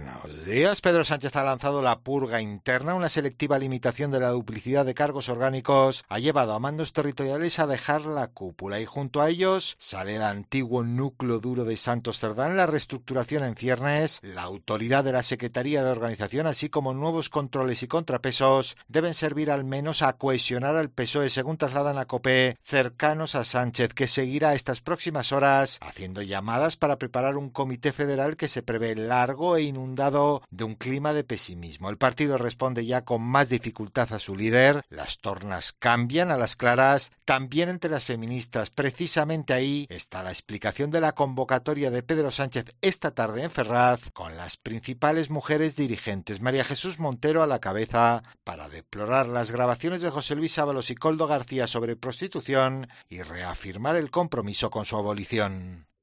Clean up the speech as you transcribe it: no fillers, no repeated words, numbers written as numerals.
Buenos días. Pedro Sánchez ha lanzado la purga interna. Una selectiva limitación de la duplicidad de cargos orgánicos ha llevado a mandos territoriales a dejar la cúpula y junto a ellos sale el antiguo núcleo duro de Santos Cerdán, la reestructuración en ciernes, la autoridad de la Secretaría de Organización, así como nuevos controles y contrapesos deben servir al menos a cohesionar al PSOE, según trasladan a COPE cercanos a Sánchez, que seguirá estas próximas horas haciendo llamadas para preparar un comité federal que se prevé largo e inundado de un clima de pesimismo. El partido responde ya con más dificultad a su líder. Las tornas cambian a las claras, también entre las feministas. Precisamente ahí está la explicación de la convocatoria de Pedro Sánchez esta tarde en Ferraz, con las principales mujeres dirigentes. María Jesús Montero a la cabeza, para deplorar las grabaciones de José Luis Ábalos y Koldo García sobre prostitución y reafirmar el compromiso con su abolición.